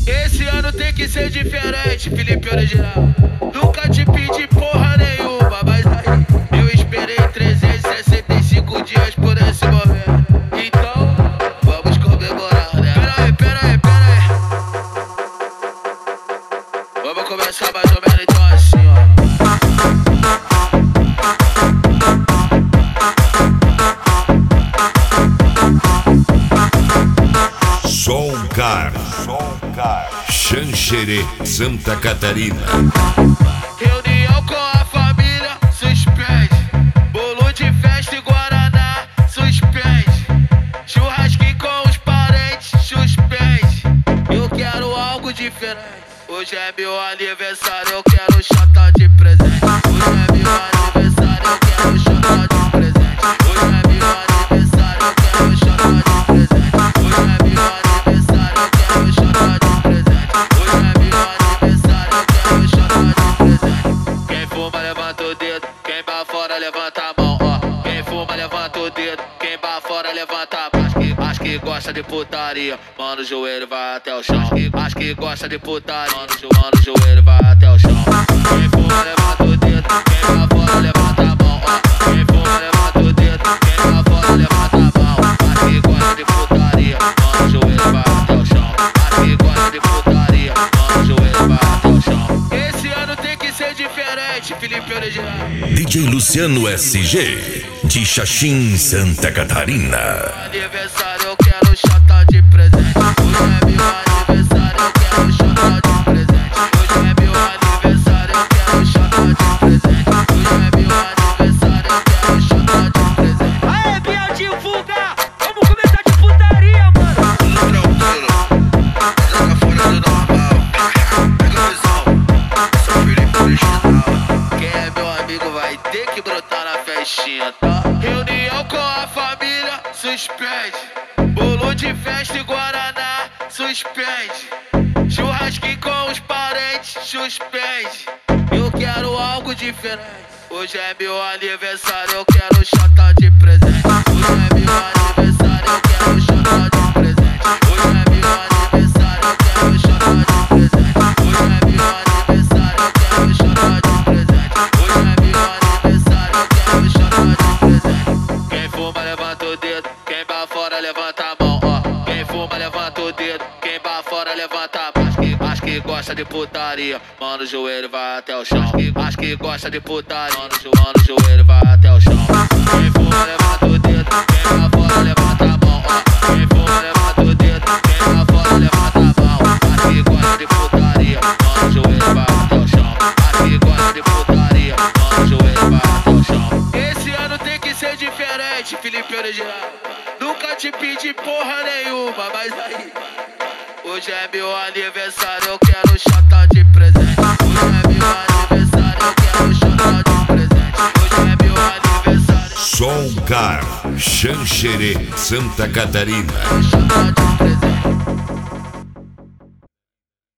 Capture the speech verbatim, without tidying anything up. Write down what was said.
Esse ano tem que ser diferente, Felipe Original. Nunca te pedi porra nenhuma, mas aí eu esperei trezentos e sessenta e cinco dias por esse momento. Então, vamos comemorar, né? Pera aí, pera aí, pera aí. Vamos começar mais ou menos então assim, ó. Soncar, Soncar, Xanxerê, Santa Catarina. Reunião com a família, suspende. Bolo de festa e guaraná, suspende. Churrasquinho com os parentes, suspende. Eu quero algo diferente. Hoje é meu aniversário, eu quero chata de presente. Hoje é meu aniversário, eu quero chata de presente. Hoje é meu aniversário, eu quero chata de presente. Hoje é meu aniversário, eu quero chata de presente. Hoje é meu aniversário, eu quero chata de presente. Quem fuma levanta o dedo, quem vai fora levanta a mão, ó. Quem fuma levanta o dedo, quem vai fora levanta a mão. Acho que, acho que gosta de putaria, mano, o joelho vai até o chão. Acho que, acho que gosta de putaria, mano, o mano, o joelho vai até o chão. Quem fuma levanta o dedo, quem vai fora levanta a mão, ó. Quem fuma levanta o dedo, quem vai fora levanta a mão. Acho que gosta de putaria, mano, o joelho vai até o chão. Acho que gosta de putaria, mano, o joelho vai até o chão. Esse ano tem que ser diferente, Felipe Original. D J Luciano S G, de Xaxim, Santa Catarina. Aniversário, eu quero chata de presente. Hoje é meu aniversário, eu quero chata de presente. Hoje é meu aniversário, eu quero chata de presente. Hoje é meu aniversário, eu quero chata de presente. Aê, viadinho, vulga! Vamos começar de putaria, mano! Tudo tranquilo, essa tá fora do normal. Pega a visão, sou Felipe Original. Quem é meu amigo vai ter que brotar na festinha, tá? Reunião com a família, suspende. Bolo de festa e guaraná, suspende. Churrasquinho com os parentes, suspende. Eu quero algo diferente. Hoje é meu aniversário, eu quero chata de presente. Hoje é meu aniversário, eu quero chata de presente. Hoje é meu aniversário, eu quero chata de presente. Hoje é meu aniversário, eu quero chata de presente. Hoje é meu aniversário, eu quero chata de presente. Quem fuma levanta o dedo, quem vai fora levanta a mão, ó. Quem fuma levanta o dedo, quem vai fora levanta a mão. Acho que, acho que gosta de putaria, mano, o joelho vai até o chão. Acho que, acho que gosta de putaria, mano, o mano, o joelho vai até o chão. Quem fuma levanta o dedo, quem vai fora levanta a mão, ó. Quem fuma levanta o dedo, quem vai fora levanta a mão. Acho que gosta de putaria, mano, o joelho vai até o chão. Acho que gosta de putaria, mano, o joelho vai até o chão. Esse ano tem que ser diferente, Felipe Original. Nunca te pedi porra nenhuma, mas aí hoje é meu aniversário, eu quero chata de presente. Hoje é meu aniversário, eu quero chata de presente. Hoje é meu aniversário. Soncar, Xanxerê, Santa Catarina. Chata de presente.